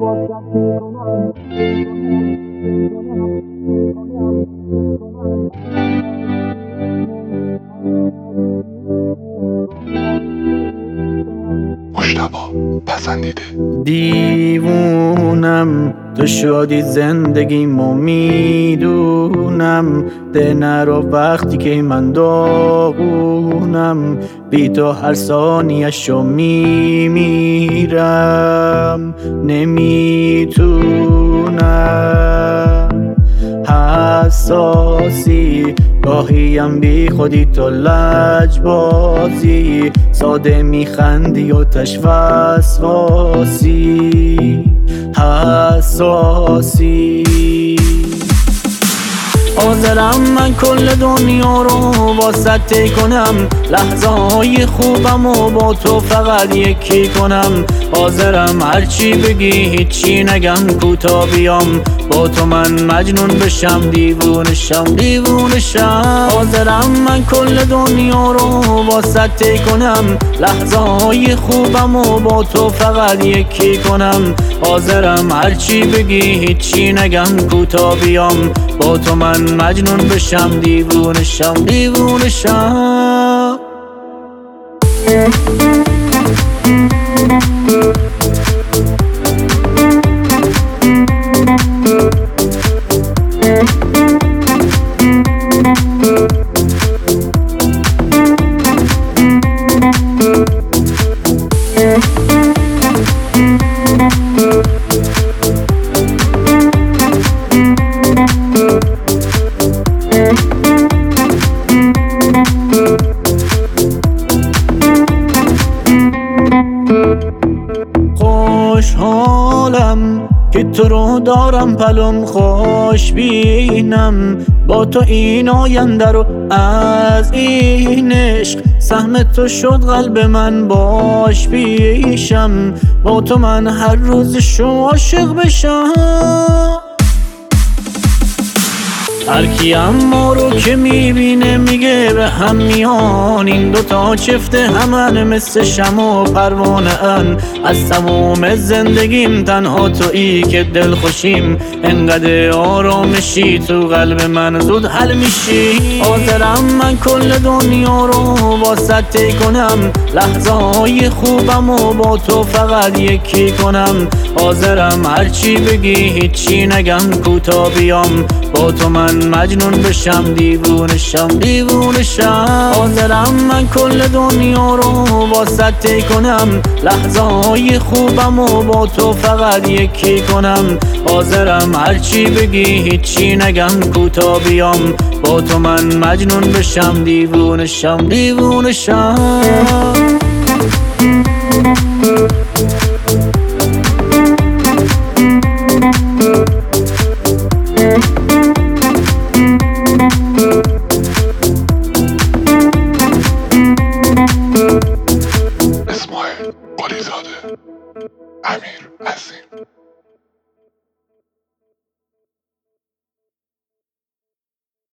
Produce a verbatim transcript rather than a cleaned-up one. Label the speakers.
Speaker 1: مجتبی پسندیده.
Speaker 2: دیوونم تو شدی زندگیمو میدونم، ده نرو وقتی که من داغونم، بی تو هر ثانیه‌شو میمیرم، نمیتونم. حساسی گاهیم بی خودی تو لجبازی، ساده میخندی و تش وسواسی. حساسی حاضرم من کل دنیا رو واسط طی کنم، لحظه های خوبم و با تو فقط یکی کنم. حاضرم هرچی بگی هیچی نگم، کوتا بیام با تو من مجنون بشم، دیوونشم دیوونشم. حاضرم من کل دنیا رو واسط طی کنم، لحظه های خوبم و با تو فقط یکی کنم. حاضرم هرچی بگی هیچی نگم، کوتا بیام با تو من مجنون بشم، دیوونشم دیوونشم. خوشحالم که تو رو دارم پلم، خوش بینم با تو این آینده رو از این عشق. سهم تو شد قلب من باش پیشم، با تو من هر روز شو عاشق بشم. هر کیم ما رو که میبینه میگه به هم میان، این دوتا چفته همن مثل شمع و پروانه ان. از تموم زندگیم تنها تویی که دل خوشیم، انقدر آرامشی تو قلب من زود حل میشی. حاضرم من کل دنیا رو واسط طی کنم، لحظه های خوبم و با تو فقط یکی کنم. حاضرم هرچی بگی هیچی نگم، کوتا بیام با تو من مجنون بشم، دیوونشم دیوونشم. حاضرم من کل دنیا رو واسط طی کنم، لحظه های خوبم و با تو فقط یکی کنم. حاضرم هرچی بگی هیچی نگم، کوتا بیام با تو من مجنون بشم، دیوونشم دیوونشم.
Speaker 1: اسماعیل قلیزاده، امیر عظیم.